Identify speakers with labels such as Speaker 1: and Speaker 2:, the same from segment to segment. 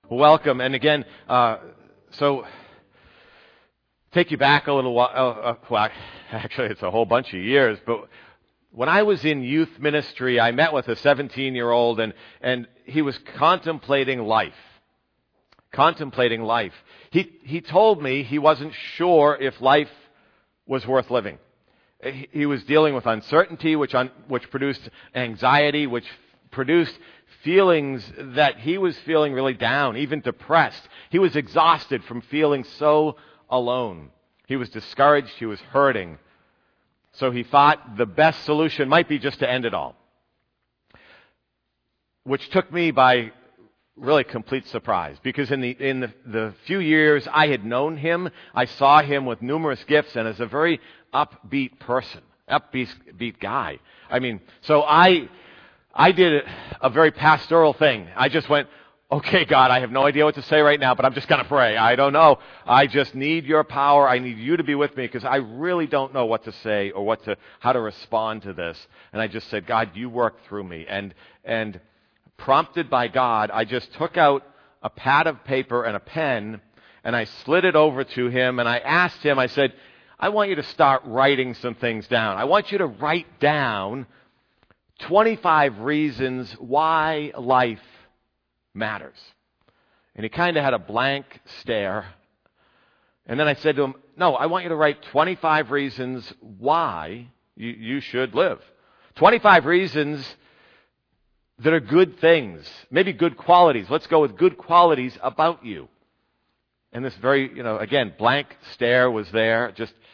Speaker 1: Welcome. And again, so take you back a little while. Well, actually, it's a whole bunch of years. But when I was in youth ministry, I met with a 17-year-old, and he was contemplating life. Contemplating life. He told me he wasn't sure if life was worth living. He was dealing with uncertainty, which produced anxiety, which produced feelings that he was feeling really down, even depressed. He was exhausted from feeling so alone. He was discouraged. He was hurting. So he thought the best solution might be just to end it all, which took me by really complete surprise, because in the few years I had known him, I saw him with numerous gifts and as a very upbeat person, upbeat guy. I mean, so I did a very pastoral thing. I just went, okay, God, I have no idea what to say right now, but I'm just going to pray. I don't know. I just need your power. I need you to be with me because I really don't know what to say or how to respond to this. And I just said, God, you work through me. And prompted by God, I just took out a pad of paper and a pen and I slid it over to him and I asked him, I said, I want you to start writing some things down. I want you to write down 25 reasons why life matters. And he kind of had a blank stare. And then I said to him, no, I want you to write 25 reasons why you should live. 25 reasons that are good things, maybe good qualities. Let's go with good qualities about you. And this very, again, blank stare was there,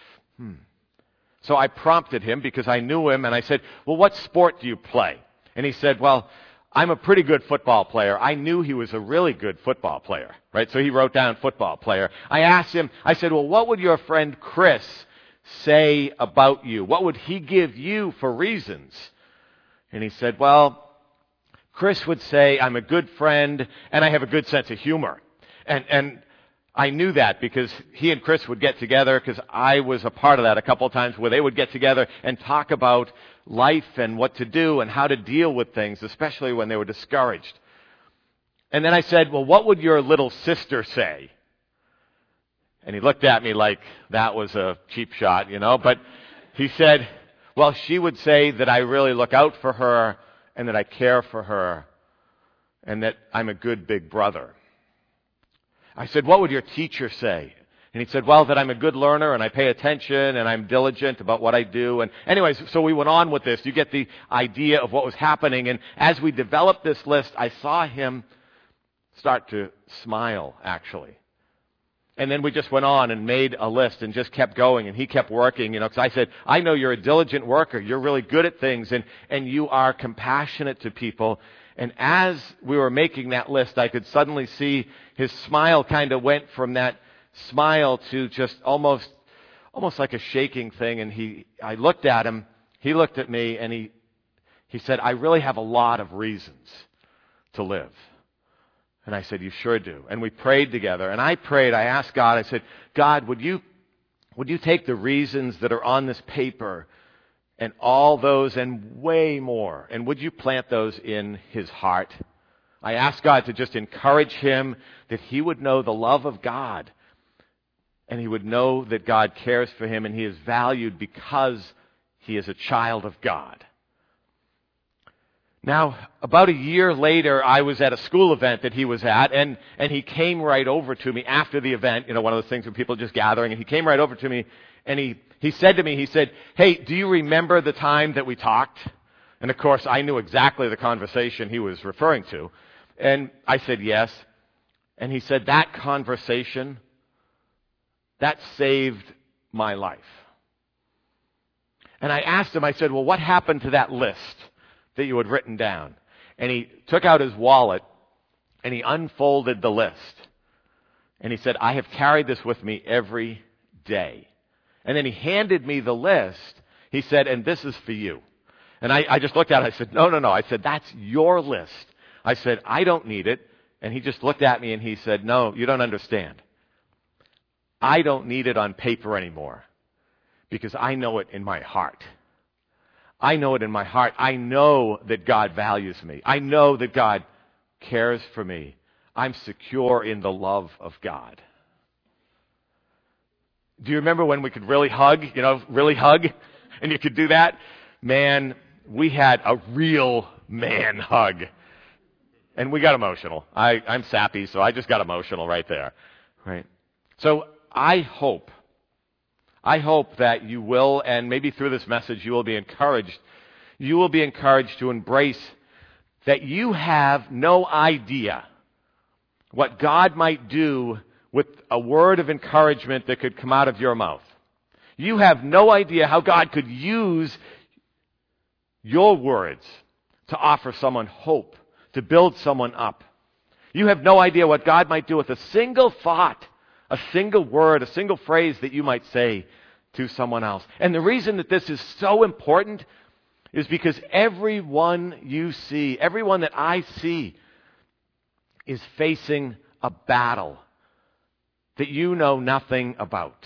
Speaker 1: So I prompted him because I knew him and I said, well, what sport do you play? And he said, well, I'm a pretty good football player. I knew he was a really good football player, right? So he wrote down football player. I asked him, I said, well, what would your friend Chris say about you? What would he give you for reasons? And he said, well, Chris would say, I'm a good friend and I have a good sense of humor. And I knew that because he and Chris would get together, because I was a part of that a couple of times, where they would get together and talk about life and what to do and how to deal with things, especially when they were discouraged. And then I said, well, what would your little sister say? And he looked at me like that was a cheap shot, but he said, well, she would say that I really look out for her and that I care for her and that I'm a good big brother. I said, what would your teacher say? And he said, well, that I'm a good learner and I pay attention and I'm diligent about what I do. And anyways, so we went on with this. You get the idea of what was happening. And as we developed this list, I saw him start to smile, actually. And then we just went on and made a list and just kept going. And he kept working, because I said, I know you're a diligent worker. You're really good at things and you are compassionate to people. And as we were making that list, I could suddenly see his smile kind of went from that smile to just almost like a shaking thing. And I looked at him, he looked at me, and he said, I really have a lot of reasons to live. And I said, you sure do. And we prayed together. And I asked God, I said, God, would you take the reasons that are on this paper and all those and way more, and would you plant those in his heart? I asked God to just encourage him, that he would know the love of God, and he would know that God cares for him, and he is valued because he is a child of God. Now, about a year later, I was at a school event that he was at, and he came right over to me after the event, one of those things where people are just gathering, and he came right over to me, and he said to me, hey, do you remember the time that we talked? And of course, I knew exactly the conversation he was referring to. And I said, yes. And he said, that conversation, that saved my life. And I asked him, I said, well, what happened to that list that you had written down? And he took out his wallet and he unfolded the list. And he said, I have carried this with me every day. And then he handed me the list. He said, and this is for you. And I just looked at it. I said, no. I said, that's your list. I said, I don't need it. And he just looked at me and he said, no, you don't understand. I don't need it on paper anymore because I know it in my heart. I know it in my heart. I know that God values me. I know that God cares for me. I'm secure in the love of God. Do you remember when we could really hug? Really hug? And you could do that? Man, we had a real man hug. And we got emotional. I'm sappy, so I just got emotional right there. Right? So I hope that you will, and maybe through this message you will be encouraged. You will be encouraged to embrace that you have no idea what God might do with a word of encouragement that could come out of your mouth. You have no idea how God could use your words to offer someone hope, to build someone up. You have no idea what God might do with a single thought, a single word, a single phrase that you might say to someone else. And the reason that this is so important is because everyone you see, everyone that I see, is facing a battle that you know nothing about.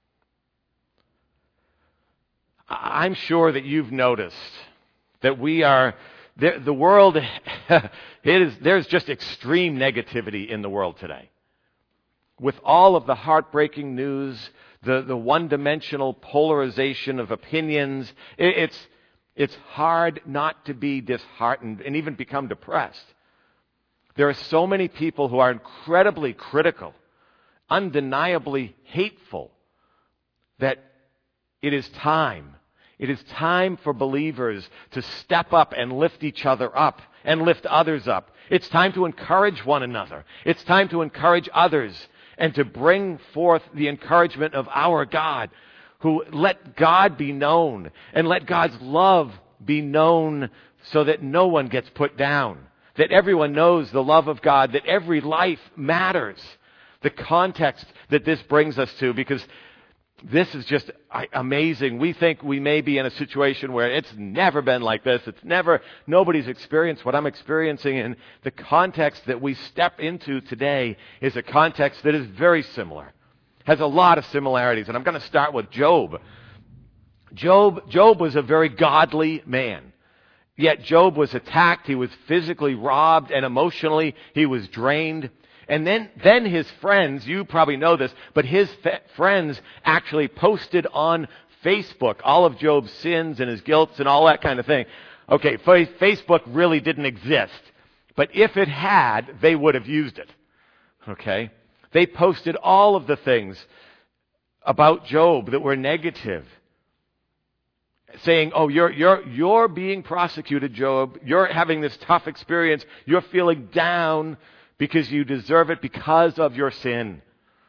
Speaker 1: I'm sure that you've noticed that the world, there's just extreme negativity in the world today. With all of the heartbreaking news, the one-dimensional polarization of opinions, it's hard not to be disheartened and even become depressed. There are so many people who are incredibly critical, undeniably hateful, that it is time. It is time for believers to step up and lift each other up and lift others up. It's time to encourage one another. It's time to encourage others and to bring forth the encouragement of our God, who let God be known and let God's love be known so that no one gets put down, that everyone knows the love of God, that every life matters. The context that this brings us to, because this is just amazing. We think we may be in a situation where it's never been like this. Nobody's experienced what I'm experiencing. And the context that we step into today is a context that is very similar, has a lot of similarities. And I'm going to start with Job. Job was a very godly man. Yet Job was attacked. He was physically robbed, and emotionally he was drained. And then his friends, you probably know this, but his friends actually posted on Facebook all of Job's sins and his guilts and all that kind of thing. Okay, Facebook really didn't exist. But if it had, they would have used it. Okay? They posted all of the things about Job that were negative. Saying, oh, you're being prosecuted, Job. You're having this tough experience. You're feeling down because you deserve it because of your sin.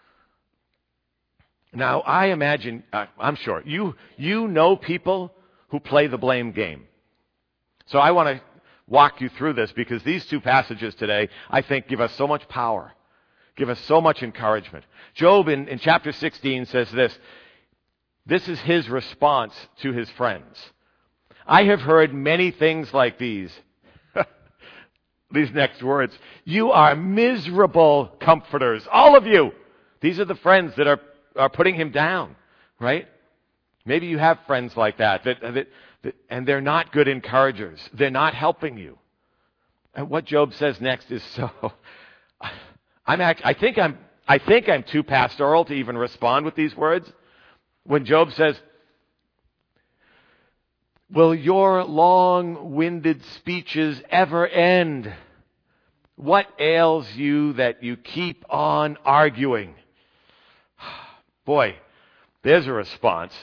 Speaker 1: Now, I imagine, I'm sure, you know people who play the blame game. So I want to walk you through this, because these two passages today, I think, give us so much power, give us so much encouragement. Job in chapter 16 says this. This is his response to his friends. I have heard many things like these. These next words. You are miserable comforters. All of you. These are the friends that are putting him down, right? Maybe you have friends like that, and they're not good encouragers. They're not helping you. And what Job says next is so... I think I'm too pastoral to even respond with these words. When Job says, will your long-winded speeches ever end? What ails you that you keep on arguing? Boy, there's a response.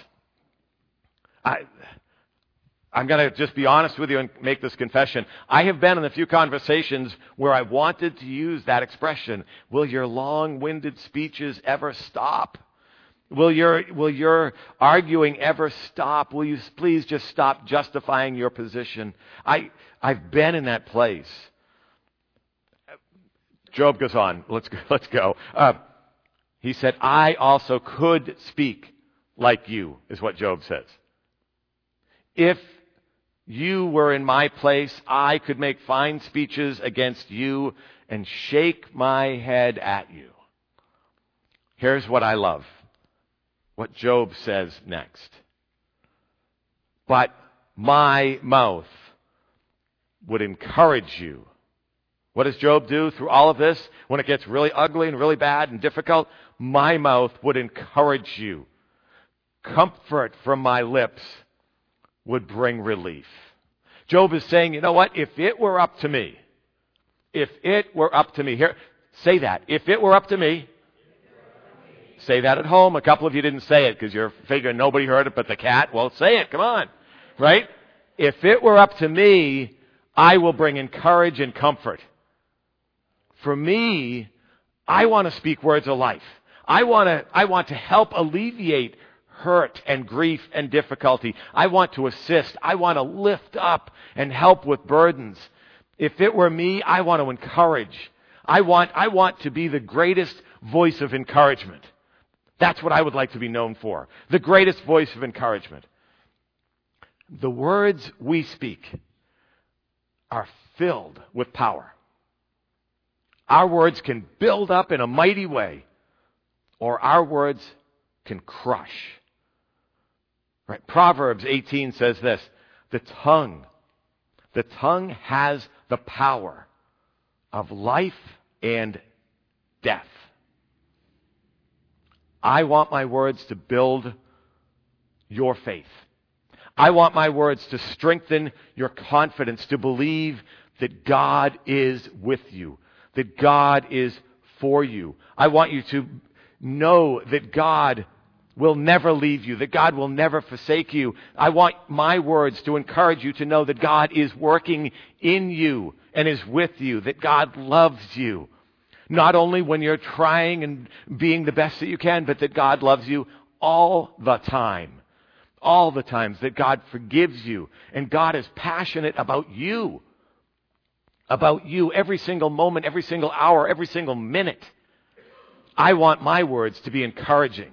Speaker 1: I'm going to just be honest with you and make this confession. I have been in a few conversations where I wanted to use that expression. Will your long-winded speeches ever stop? Will your arguing ever stop? Will you please just stop justifying your position? I've been in that place. Job goes on. Let's go. He said, I also could speak like you, is what Job says. If you were in my place, I could make fine speeches against you and shake my head at you. Here's what I love. What Job says next. But my mouth would encourage you What does Job do through all of this? When it gets really ugly and really bad and difficult, my mouth would encourage you. Comfort from my lips would bring relief. Job is saying, you know what? If it were up to me, here, say that. If it were up to me, say that at home. A couple of you didn't say it because you're figuring nobody heard it but the cat. Well, say it. Come on. Right? If it were up to me, I will bring encourage and comfort. For me, I want to speak words of life. I want to help alleviate hurt and grief and difficulty. I want to assist. I want to lift up and help with burdens. If it were me, I want to encourage. I want to be the greatest voice of encouragement. That's what I would like to be known for. The greatest voice of encouragement. The words we speak are filled with power. Our words can build up in a mighty way, or our words can crush. Right? Proverbs 18 says this, the tongue has the power of life and death. I want my words to build your faith. I want my words to strengthen your confidence, to believe that God is with you, that God is for you. I want you to know that God will never leave you, that God will never forsake you. I want my words to encourage you to know that God is working in you and is with you, that God loves you. Not only when you're trying and being the best that you can, but that God loves you all the time. All the times that God forgives you. And God is passionate about you. About you every single moment, every single hour, every single minute. I want my words to be encouraging.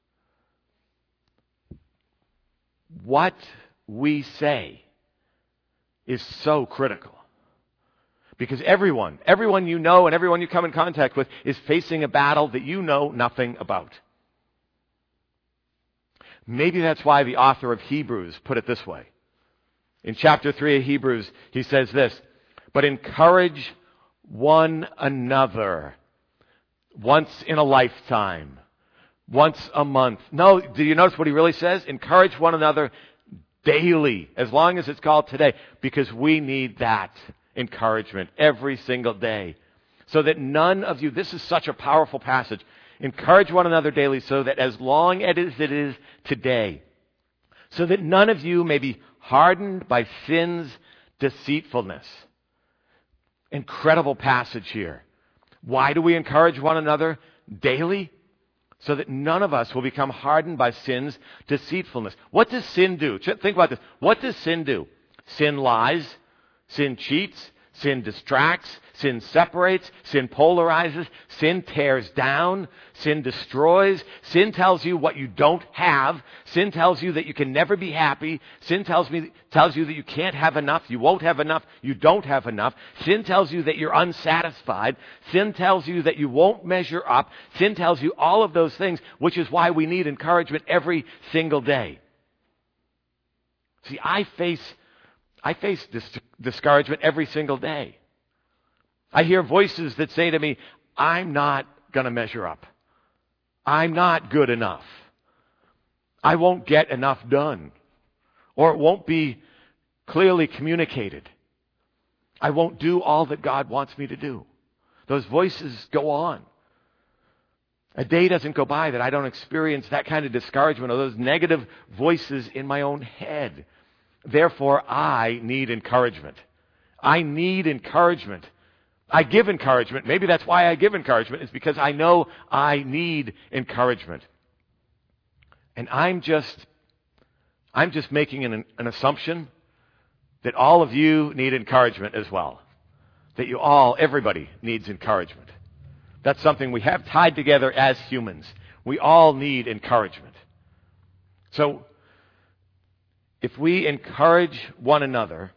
Speaker 1: What we say is so critical. Because everyone you know and everyone you come in contact with is facing a battle that you know nothing about. Maybe that's why the author of Hebrews put it this way. In chapter 3 of Hebrews, he says this, but encourage one another once in a lifetime, once a month. No, do you notice what he really says? Encourage one another daily, as long as it's called today, because we need that encouragement every single day. So that none of you, this is such a powerful passage, encourage one another daily so that as long as it is today, so that none of you may be hardened by sin's deceitfulness. Incredible passage here. Why do we encourage one another daily? So that none of us will become hardened by sin's deceitfulness. What does sin do? Think about this. What does sin do? Sin lies. Sin cheats. Sin distracts. Sin separates. Sin polarizes. Sin tears down. Sin destroys. Sin tells you what you don't have. Sin tells you that you can never be happy. Sin tells you that you can't have enough. You won't have enough. You don't have enough. Sin tells you that you're unsatisfied. Sin tells you that you won't measure up. Sin tells you all of those things, which is why we need encouragement every single day. See, I face discouragement every single day. I hear voices that say to me, I'm not going to measure up. I'm not good enough. I won't get enough done. Or it won't be clearly communicated. I won't do all that God wants me to do. Those voices go on. A day doesn't go by that I don't experience that kind of discouragement or those negative voices in my own head. Therefore, I need encouragement. I need encouragement. I give encouragement. Maybe that's why I give encouragement. It's because I know I need encouragement. And I'm just making an assumption that all of you need encouragement as well. That everybody needs encouragement. That's something we have tied together as humans. We all need encouragement. So, if we encourage one another,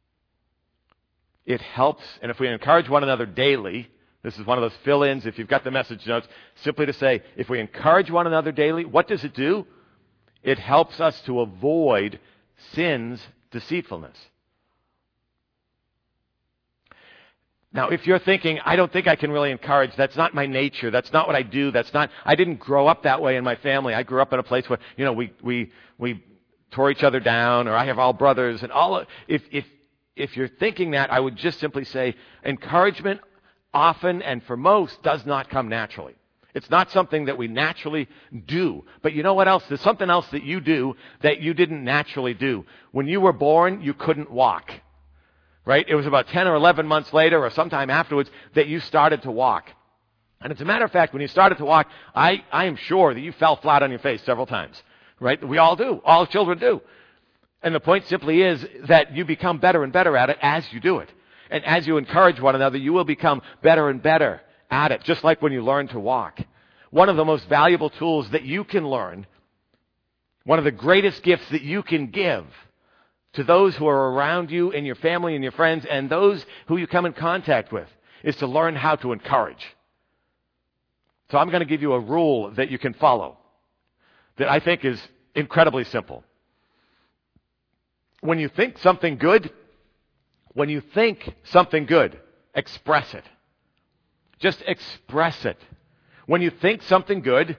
Speaker 1: it helps. And if we encourage one another daily, this is one of those fill-ins, if you've got the message notes, simply to say, if we encourage one another daily, what does it do? It helps us to avoid sin's deceitfulness. Now, if you're thinking, I don't think I can really encourage, that's not my nature, that's not what I do, I didn't grow up that way in my family. I grew up in a place where, we tore each other down, or I have all brothers, and if you're thinking that, I would just simply say, encouragement often and for most does not come naturally. It's not something that we naturally do. But you know what else? There's something else that you do that you didn't naturally do. When you were born, you couldn't walk. Right? It was about 10 or 11 months later or sometime afterwards that you started to walk. And as a matter of fact, when you started to walk, I am sure that you fell flat on your face several times. Right? We all do. All children do. And the point simply is that you become better and better at it as you do it. And as you encourage one another, you will become better and better at it, just like when you learn to walk. One of the most valuable tools that you can learn, one of the greatest gifts that you can give to those who are around you and your family and your friends and those who you come in contact with, is to learn how to encourage. So I'm going to give you a rule that you can follow that I think is incredibly simple. When you think something good, express it. Just express it. When you think something good,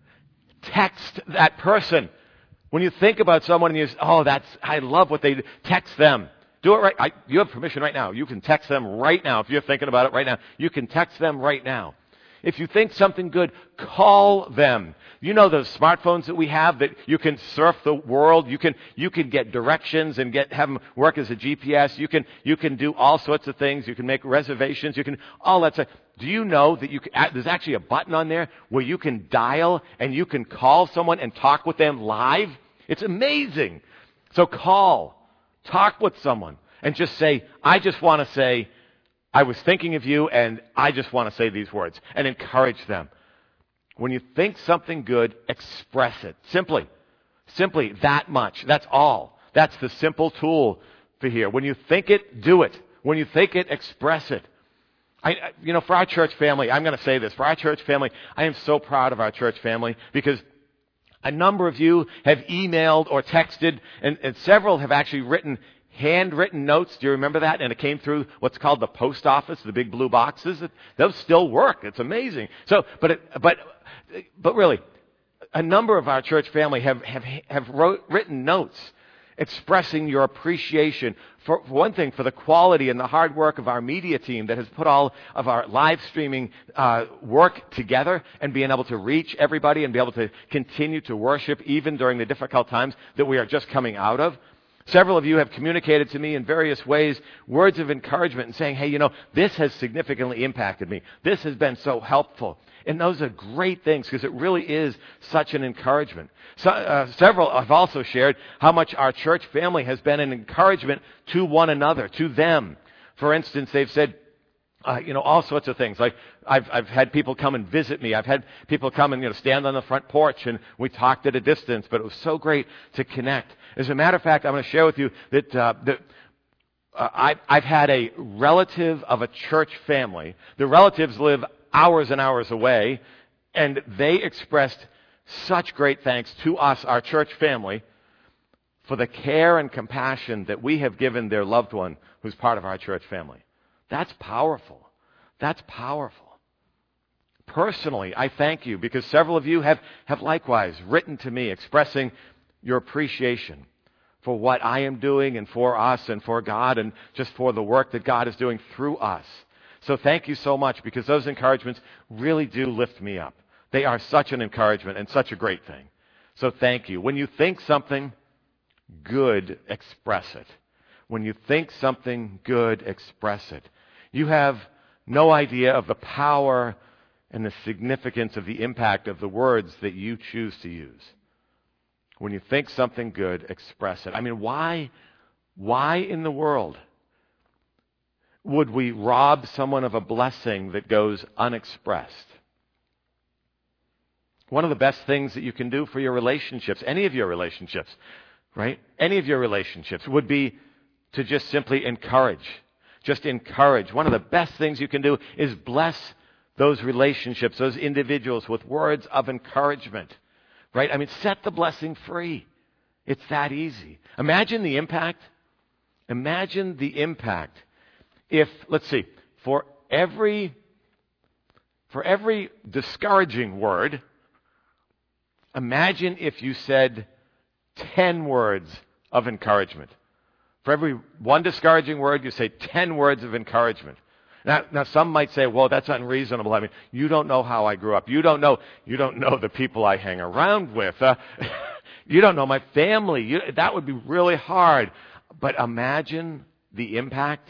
Speaker 1: text that person. When you think about someone and I love what they do, text them. Do it right. You have permission right now. You can text them right now. If you're thinking about it right now, you can text them right now. If you think something good, call them. You know those smartphones that we have that you can surf the world. You can get directions and have them work as a GPS. You can do all sorts of things. You can make reservations. You can all that stuff. Do you know that there's actually a button on there where you can dial and you can call someone and talk with them live? It's amazing. So talk with someone and just say, I just want to say, I was thinking of you and I just want to say these words, and encourage them. When you think something good, express it. Simply that much. That's all. That's the simple tool for here. When you think it, do it. When you think it, express it. For our church family, I'm going to say this. For our church family, I am so proud of our church family because a number of you have emailed or texted, and several have actually handwritten notes. Do you remember that? And it came through what's called the post office, the big blue boxes. Those still work. It's amazing. So, but really, a number of our church family have written notes expressing your appreciation, for one thing, for the quality and the hard work of our media team that has put all of our live streaming work together and being able to reach everybody and be able to continue to worship even during the difficult times that we are just coming out of. Several of you have communicated to me in various ways words of encouragement and saying, hey, this has significantly impacted me. This has been so helpful. And those are great things because it really is such an encouragement. Several have also shared how much our church family has been an encouragement to one another, to them. For instance, they've said, all sorts of things. Like I've had people come and visit me. I've had people come and stand on the front porch, and we talked at a distance. But it was so great to connect. As a matter of fact, I'm going to share with you that I've had a relative of a church family. The relatives live hours and hours away, and they expressed such great thanks to us, our church family, for the care and compassion that we have given their loved one who's part of our church family. That's powerful. That's powerful. Personally, I thank you because several of you have likewise written to me expressing your appreciation for what I am doing and for us and for God and just for the work that God is doing through us. So thank you so much because those encouragements really do lift me up. They are such an encouragement and such a great thing. So thank you. When you think something good, express it. When you think something good, express it. You have no idea of the power and the significance of the impact of the words that you choose to use. When you think something good, express it. I mean, why in the world would we rob someone of a blessing that goes unexpressed? One of the best things that you can do for your relationships, any of your relationships, right? Any of your relationships would be to just simply encourage. Just encourage. One of the best things you can do is bless those relationships, those individuals with words of encouragement, right? I mean, set the blessing free. It's that easy. Imagine the impact. Imagine the impact if, let's see, for every discouraging word, imagine if you said 10 words of encouragement. For every one discouraging word, you say 10 words of encouragement. Now some might say, well, that's unreasonable. I mean, you don't know how I grew up. You don't know the people I hang around with. You don't know my family. That would be really hard. But imagine the impact.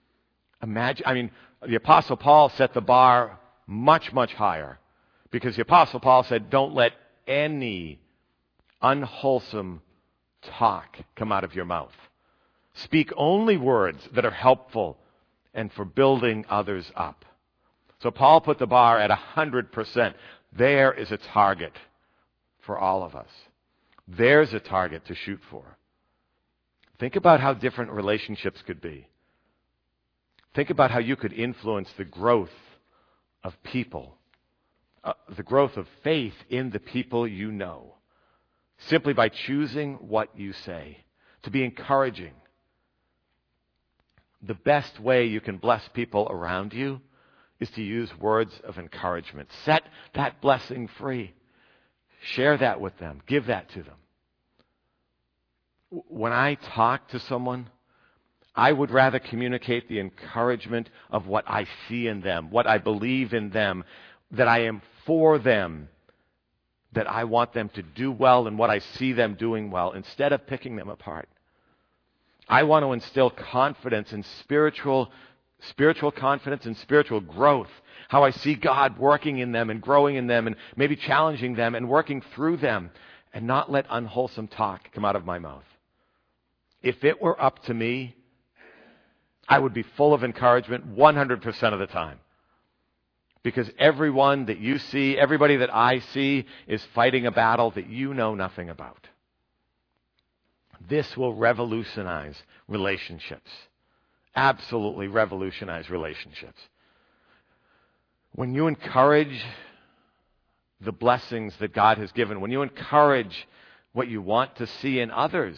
Speaker 1: The Apostle Paul set the bar much, much higher. Because the Apostle Paul said, don't let any unwholesome talk come out of your mouth. Speak only words that are helpful and for building others up. So Paul put the bar at 100%. There is a target for all of us. There's a target to shoot for. Think about how different relationships could be. Think about how you could influence the growth of people, the growth of faith in the people you know, simply by choosing what you say, to be encouraging. The best way you can bless people around you is to use words of encouragement. Set that blessing free. Share that with them. Give that to them. When I talk to someone, I would rather communicate the encouragement of what I see in them, what I believe in them, that I am for them, that I want them to do well and what I see them doing well, instead of picking them apart. I want to instill confidence and spiritual confidence and spiritual growth. How I see God working in them and growing in them and maybe challenging them and working through them, and not let unwholesome talk come out of my mouth. If it were up to me, I would be full of encouragement 100% of the time. Because everyone that you see, everybody that I see, is fighting a battle that you know nothing about. This will revolutionize relationships. Absolutely revolutionize relationships. When you encourage the blessings that God has given, when you encourage what you want to see in others,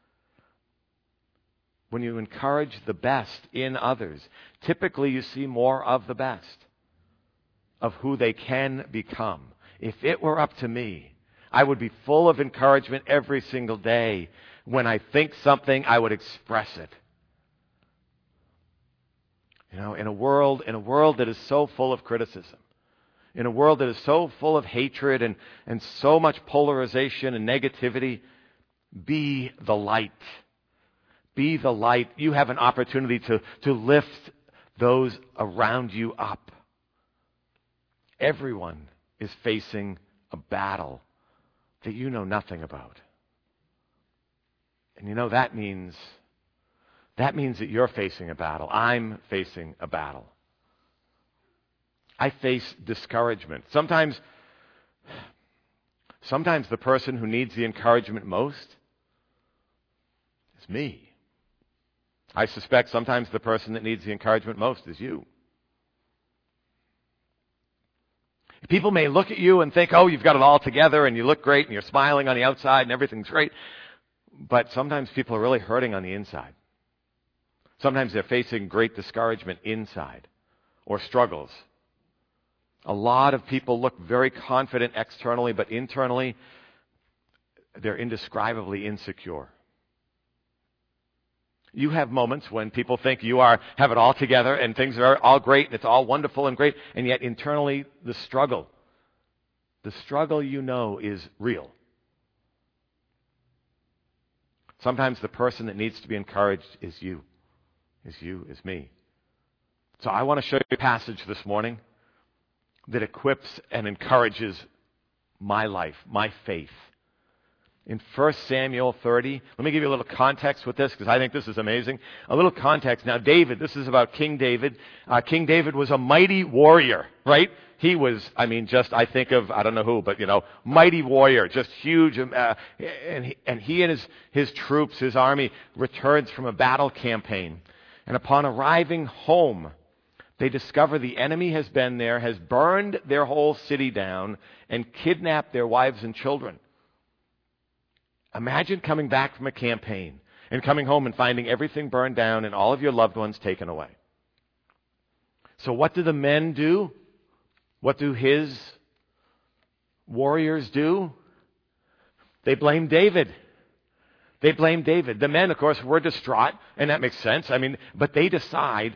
Speaker 1: when you encourage the best in others, typically you see more of the best, of who they can become. If it were up to me, I would be full of encouragement every single day. When I think something, I would express it. In a world that is so full of criticism, in a world that is so full of hatred and so much polarization and negativity, be the light. Be the light. You have an opportunity to lift those around you up. Everyone is facing a battle that you know nothing about. And that means that you're facing a battle. I'm facing a battle. I face discouragement. Sometimes the person who needs the encouragement most is me. I suspect sometimes the person that needs the encouragement most is you. People may look at you and think, oh, you've got it all together and you look great and you're smiling on the outside and everything's great. But sometimes people are really hurting on the inside. Sometimes they're facing great discouragement inside or struggles. A lot of people look very confident externally, but internally, they're indescribably insecure. You have moments when people think you have it all together and things are all great and it's all wonderful and great, and yet internally the struggle is real. Sometimes the person that needs to be encouraged is you, is me. So I want to show you a passage this morning that equips and encourages my life, my faith. In 1 Samuel 30, let me give you a little context with this because I think this is amazing. A little context. Now David, this is about King David. King David was a mighty warrior, right? He was, I think of, I don't know who, but mighty warrior, just huge. And he and his troops, his army, returns from a battle campaign. And upon arriving home, they discover the enemy has been there, has burned their whole city down, and kidnapped their wives and children. Imagine coming back from a campaign and coming home and finding everything burned down and all of your loved ones taken away. So what do the men do? What do his warriors do? They blame David. They blame David. The men, of course, were distraught, and that makes sense. But they decide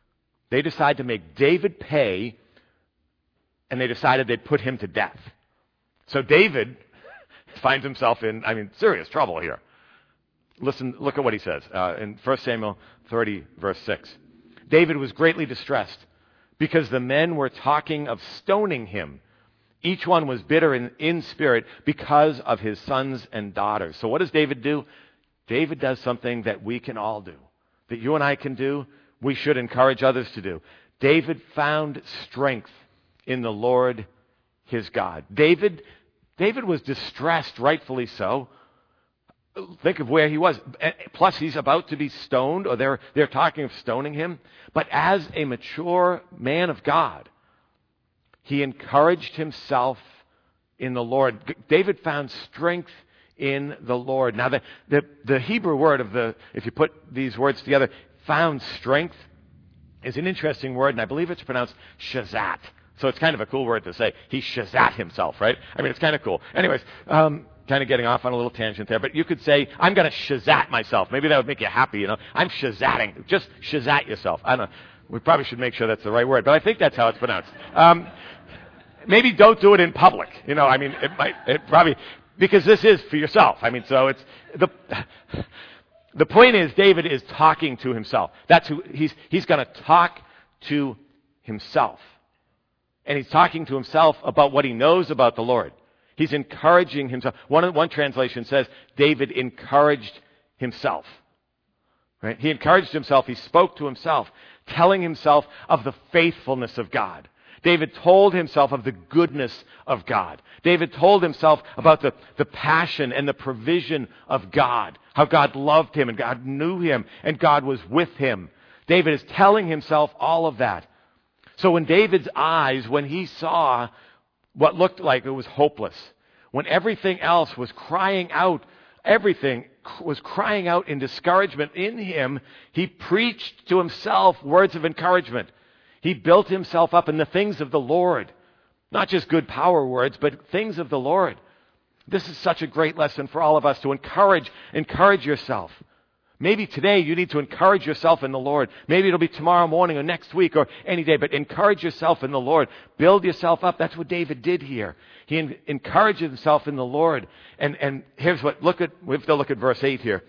Speaker 1: to make David pay, and they decided they'd put him to death. So David finds himself in, serious trouble here. Listen, look at what he says in 1 Samuel 30, verse 6. David was greatly distressed because the men were talking of stoning him. Each one was bitter in spirit because of his sons and daughters. So what does David do? David does something that we can all do, that you and I can do, we should encourage others to do. David found strength in the Lord his God. David was distressed, rightfully so. Think of where he was. Plus, he's about to be stoned, or they're talking of stoning him. But as a mature man of God, he encouraged himself in the Lord. David found strength in the Lord. Now, the Hebrew word if you put these words together, found strength, is an interesting word, and I believe it's pronounced shazat. So it's kind of a cool word to say. He shazat himself, right? It's kind of cool. Anyways, kind of getting off on a little tangent there, but you could say, I'm going to shazat myself. Maybe that would make you happy, I'm shazatting. Just shazat yourself. I don't know. We probably should make sure that's the right word, but I think that's how it's pronounced. Maybe don't do it in public. It probably, because this is for yourself. So it's, the point is, David is talking to himself. That's who, he's going to talk to himself. And he's talking to himself about what he knows about the Lord. He's encouraging himself. One translation says, David encouraged himself. Right? He encouraged himself. He spoke to himself, telling himself of the faithfulness of God. David told himself of the goodness of God. David told himself about the passion and the provision of God, how God loved him and God knew him and God was with him. David is telling himself all of that. So in David's eyes, when he saw what looked like it was hopeless, when everything else was crying out, everything was crying out in discouragement in him, he preached to himself words of encouragement. He built himself up in the things of the Lord. Not just good power words, but things of the Lord. This is such a great lesson for all of us to encourage yourself. Maybe today you need to encourage yourself in the Lord. Maybe it'll be tomorrow morning or next week or any day, but encourage yourself in the Lord. Build yourself up. That's what David did here. He encouraged himself in the Lord. And here's what, we have to look at verse 8 here.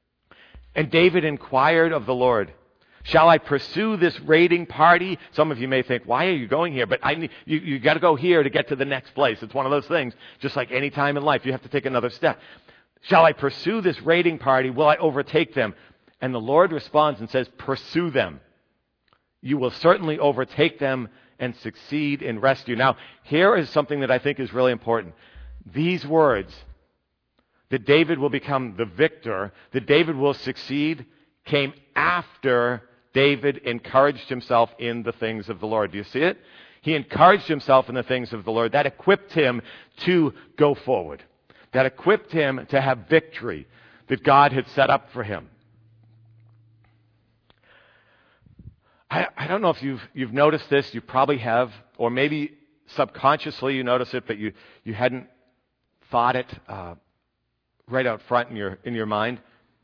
Speaker 1: And David inquired of the Lord, shall I pursue this raiding party? Some of you may think, why are you going here? But you got to go here to get to the next place. It's one of those things, just like any time in life, you have to take another step. Shall I pursue this raiding party? Will I overtake them? And the Lord responds and says, pursue them. You will certainly overtake them and succeed in rescue. Now, here is something that I think is really important. These words, that David will become the victor, that David will succeed, came after David encouraged himself in the things of the Lord. Do you see it? He encouraged himself in the things of the Lord. That equipped him to go forward. That equipped him to have victory that God had set up for him. I don't know if you've noticed this. You probably have, or maybe subconsciously you notice it, but you hadn't thought it right out front in your mind.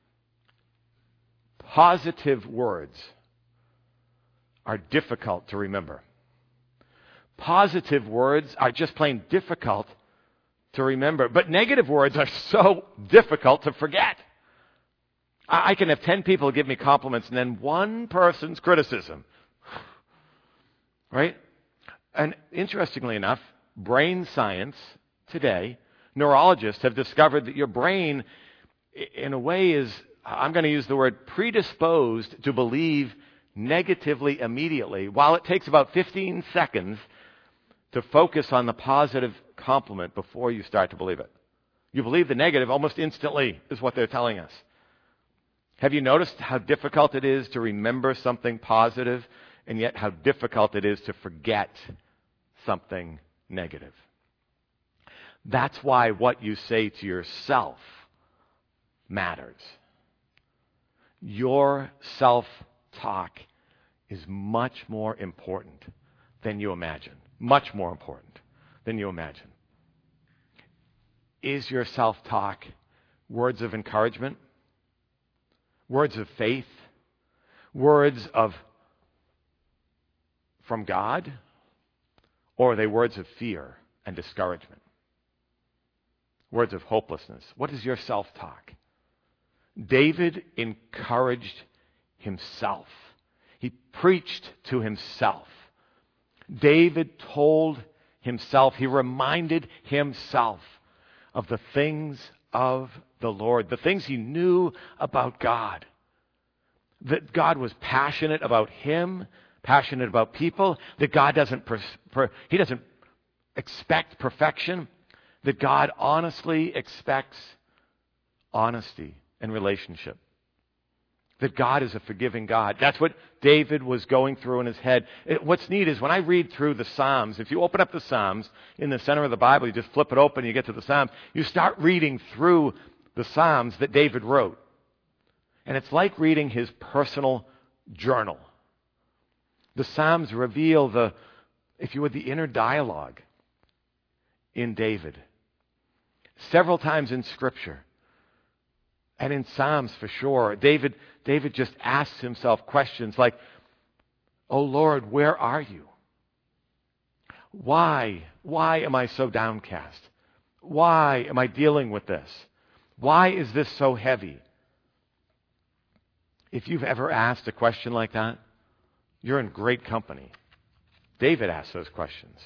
Speaker 1: Positive words are difficult to remember. Positive words are just plain difficult to remember. But negative words are so difficult to forget. I can have 10 people give me compliments and then one person's criticism. Right? And interestingly enough, brain science today, neurologists have discovered that your brain, in a way, is, I'm going to use the word, predisposed to believe negatively immediately, while it takes about 15 seconds to focus on the positive compliment before you start to believe it. You believe the negative almost instantly, is what they're telling us. Have you noticed how difficult it is to remember something positive, and yet how difficult it is to forget something negative? That's why what you say to yourself matters. Your self-talk is much more important than you imagine. Much more important than you imagine. Is your self-talk words of encouragement? Words of faith? Words from God? Or are they words of fear and discouragement? Words of hopelessness? What is your self-talk? David encouraged himself. He preached to himself. David told himself, he reminded himself of the things of the Lord, the things he knew about God. That God was passionate about him, passionate about people, that God doesn't expect perfection, that God honestly expects honesty and relationship. That God is a forgiving God. That's what David was going through in his head. What's neat is when I read through the Psalms, if you open up the Psalms in the center of the Bible, you just flip it open and you get to the Psalms, you start reading through the Psalms that David wrote. And it's like reading his personal journal. The Psalms reveal the inner dialogue in David. Several times in Scripture. And in Psalms for sure, David just asks himself questions like, "Oh Lord, where are you? Why am I so downcast? Why am I dealing with this? Why is this so heavy?" If you've ever asked a question like that, you're in great company. David asked those questions.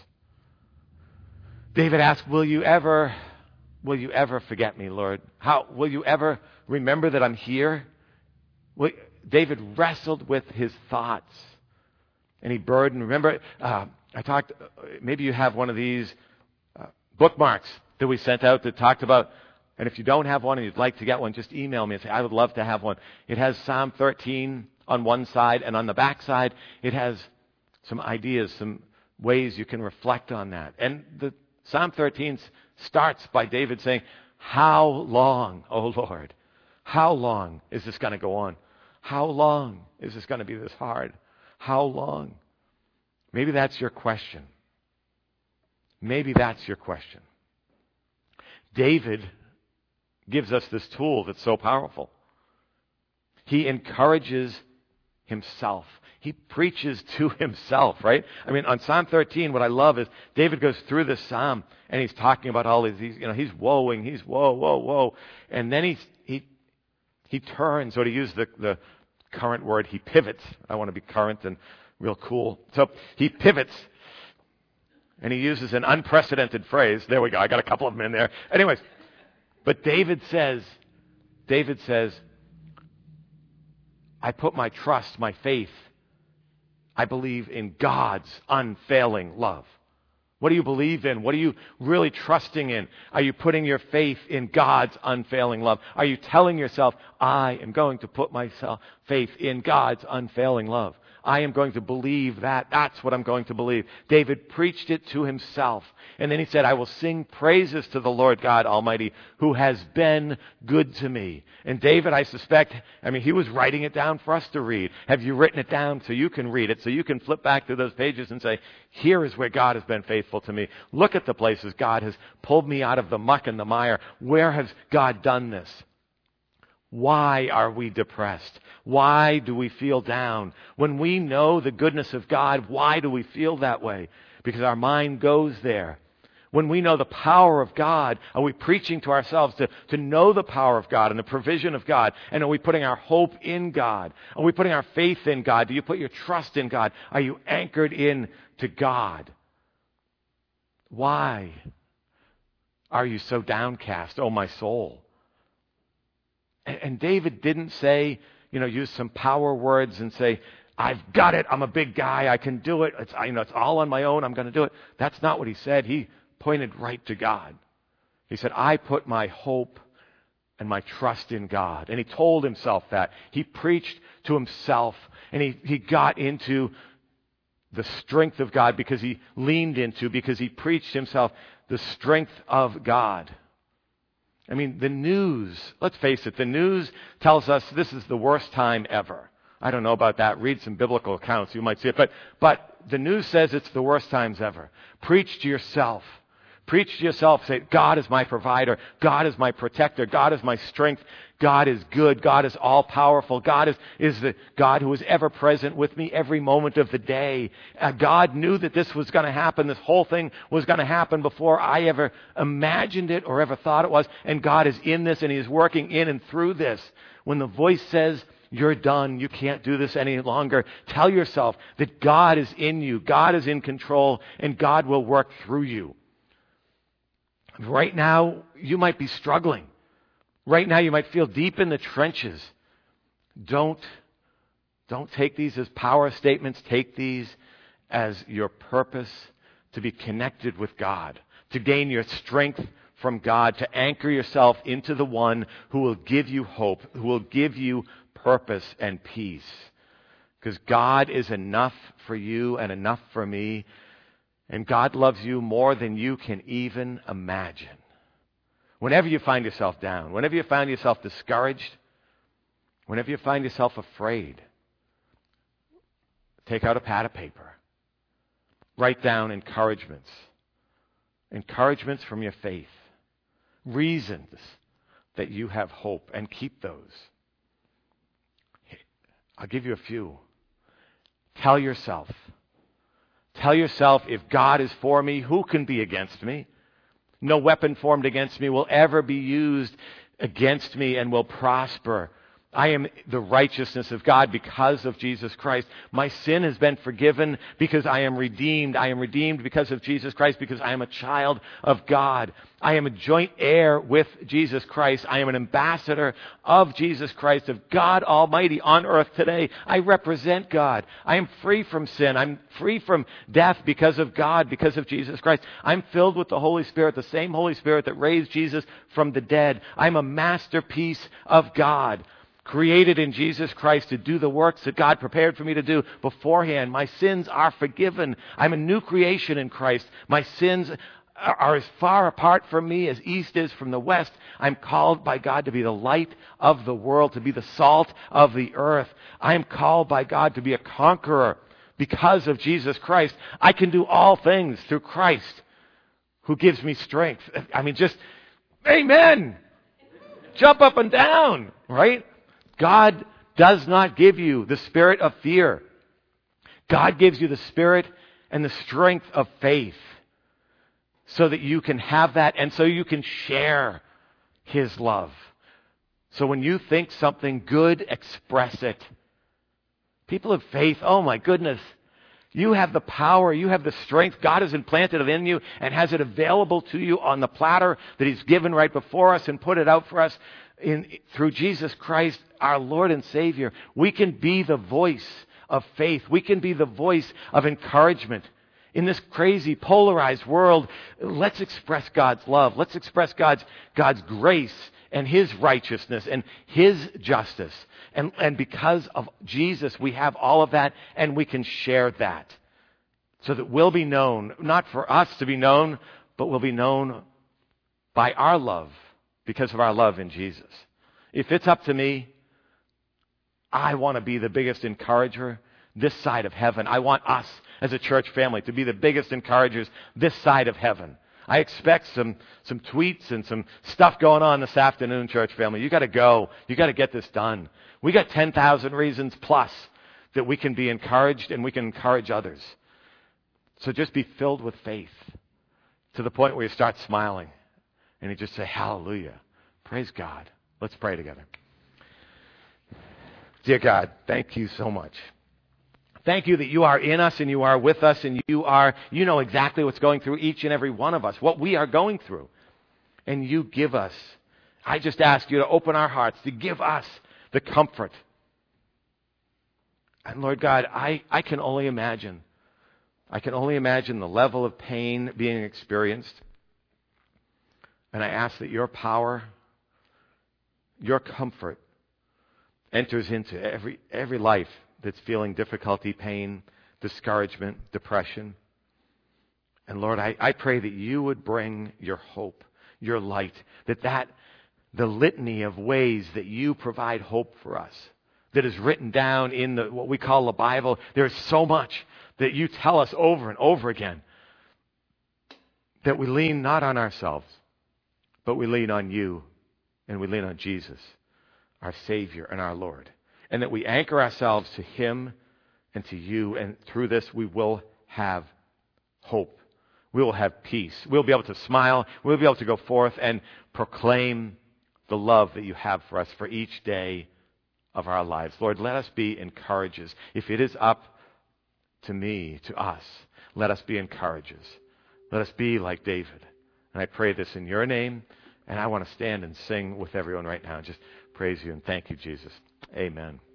Speaker 1: David asked, Will you ever forget me, Lord? Will you ever remember that I'm here? David wrestled with his thoughts. And he burdened. Remember, I talked, maybe you have one of these bookmarks that we sent out that talked about, and if you don't have one and you'd like to get one, just email me and say, I would love to have one. It has Psalm 13 on one side, and on the back side, it has some ideas, some ways you can reflect on that. And the Psalm 13 starts by David saying, "How long, O Lord? How long is this going to go on? How long is this going to be this hard? How long?" Maybe that's your question. Maybe that's your question. David gives us this tool that's so powerful. He encourages himself. He preaches to himself, right? I mean, on Psalm 13, what I love is David goes through this psalm and he's talking about all these, he's woeing, he's woe. And then he turns, or to use the current word, he pivots. I want to be current and real cool. So he pivots and he uses an unprecedented phrase. There we go. I got a couple of them in there. Anyways, but David says, I put my trust, my faith, I believe in God's unfailing love. What do you believe in? What are you really trusting in? Are you putting your faith in God's unfailing love? Are you telling yourself, I am going to put my faith in God's unfailing love? I am going to believe that. That's what I'm going to believe. David preached it to himself. And then he said, I will sing praises to the Lord God Almighty, who has been good to me. And David, I suspect, he was writing it down for us to read. Have you written it down so you can read it, so you can flip back to those pages and say, here is where God has been faithful to me. Look at the places God has pulled me out of the muck and the mire. Where has God done this? Why are we depressed? Why do we feel down? When we know the goodness of God, why do we feel that way? Because our mind goes there. When we know the power of God, are we preaching to ourselves to know the power of God and the provision of God? And are we putting our hope in God? Are we putting our faith in God? Do you put your trust in God? Are you anchored in to God? Why are you so downcast, oh my soul? And David didn't say, use some power words and say, I've got it. I'm a big guy. I can do it. It's all on my own. I'm going to do it. That's not what he said. He pointed right to God. He said, I put my hope and my trust in God. And he told himself that. He preached to himself, and he got into the strength of God because he preached himself the strength of God. The news, let's face it, the news tells us this is the worst time ever. I don't know about that. Read some biblical accounts. You might see it. But the news says it's the worst times ever. Preach to yourself. Preach to yourself. Say, God is my provider. God is my protector. God is my strength. God is good. God is all-powerful. God is the God who is ever present with me every moment of the day. God knew that this was going to happen. This whole thing was going to happen before I ever imagined it or ever thought it was. And God is in this, and He is working in and through this. When the voice says, you're done, you can't do this any longer, tell yourself that God is in you. God is in control, and God will work through you. Right now, you might be struggling. Right now, you might feel deep in the trenches. Don't take these as power statements. Take these as your purpose to be connected with God, to gain your strength from God, to anchor yourself into the one who will give you hope, who will give you purpose and peace. Because God is enough for you and enough for me. And God loves you more than you can even imagine. Whenever you find yourself down, whenever you find yourself discouraged, whenever you find yourself afraid, take out a pad of paper. Write down encouragements. Encouragements from your faith. Reasons that you have hope, and keep those. I'll give you a few. Tell yourself, if God is for me, who can be against me? No weapon formed against me will ever be used against me and will prosper. I am the righteousness of God because of Jesus Christ. My sin has been forgiven because I am redeemed. I am redeemed because of Jesus Christ, because I am a child of God. I am a joint heir with Jesus Christ. I am an ambassador of Jesus Christ, of God Almighty on earth today. I represent God. I am free from sin. I'm free from death because of God, because of Jesus Christ. I'm filled with the Holy Spirit, the same Holy Spirit that raised Jesus from the dead. I'm a masterpiece of God, created in Jesus Christ to do the works that God prepared for me to do beforehand. My sins are forgiven. I'm a new creation in Christ. My sins are as far apart from me as east is from the west. I'm called by God to be the light of the world, to be the salt of the earth. I am called by God to be a conqueror because of Jesus Christ. I can do all things through Christ who gives me strength. I mean, just, amen. Jump up and down, right? God does not give you the spirit of fear. God gives you the spirit and the strength of faith so that you can have that and so you can share His love. So when you think something good, express it. People of faith, oh my goodness, you have the power, you have the strength. God has implanted it in you and has it available to you on the platter that He's given right before us and put it out for us through Jesus Christ, our Lord and Savior. We can be the voice of faith. We can be the voice of encouragement. In this crazy, polarized world, let's express God's love. Let's express God's grace and His righteousness and His justice. And because of Jesus, we have all of that, and we can share that so that we'll be known, not for us to be known, but we'll be known by our love because of our love in Jesus. If it's up to me, I want to be the biggest encourager this side of heaven. I want us as a church family to be the biggest encouragers this side of heaven. I expect some tweets and some stuff going on this afternoon, church family. You got to go. You got to get this done. We got 10,000 reasons plus that we can be encouraged and we can encourage others. So just be filled with faith to the point where you start smiling and you just say, hallelujah. Praise God. Let's pray together. Dear God, thank you so much. Thank you that you are in us and you are with us and you know exactly what's going through each and every one of us, what we are going through. And you give us. I just ask you to open our hearts, to give us the comfort. And Lord God, I can only imagine. I can only imagine the level of pain being experienced. And I ask that your power, your comfort enters into every life that's feeling difficulty, pain, discouragement, depression. And Lord, I pray that you would bring your hope, your light, that the litany of ways that you provide hope for us that is written down in what we call the Bible. There's so much that you tell us over and over again, that we lean not on ourselves, but we lean on you, and we lean on Jesus, our Savior and our Lord. And that we anchor ourselves to Him and to you, and through this we will have hope. We will have peace. We'll be able to smile. We'll be able to go forth and proclaim the love that you have for us for each day of our lives. Lord, let us be encouragers. If it is up to me, to us, let us be encouragers. Let us be like David. And I pray this in your name, and I want to stand and sing with everyone right now. Just praise you and thank you, Jesus. Amen.